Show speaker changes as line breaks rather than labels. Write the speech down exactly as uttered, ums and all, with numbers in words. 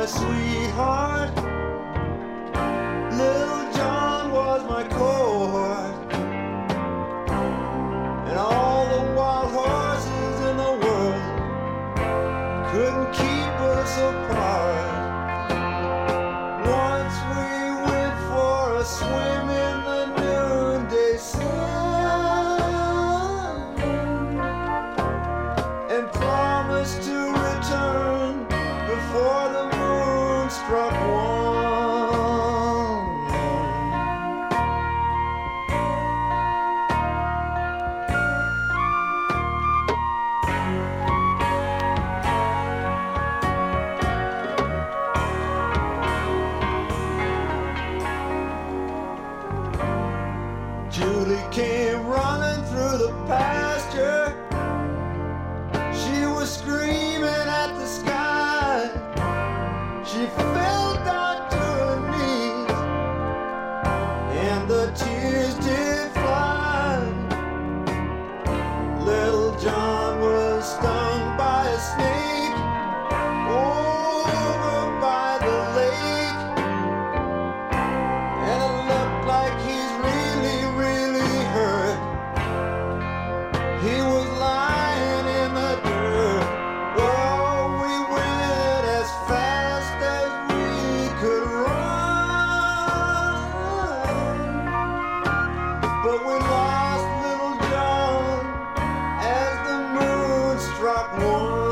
sweetheart. Little John was my cohort, and all the wild horses in the world couldn't keep us apart. Once we went for a swim in the noonday sun and promised to return before the moon struck one. Julie came running through the pasture. She was screaming at the sky. She fell down to her knees, and the tears did fly. Little John was stung by a snake over by the lake, and it looked like he's really, really hurt. He was lying in the dirt. Oh, we went as fast as we could run, but we lost little John as the moon struck one.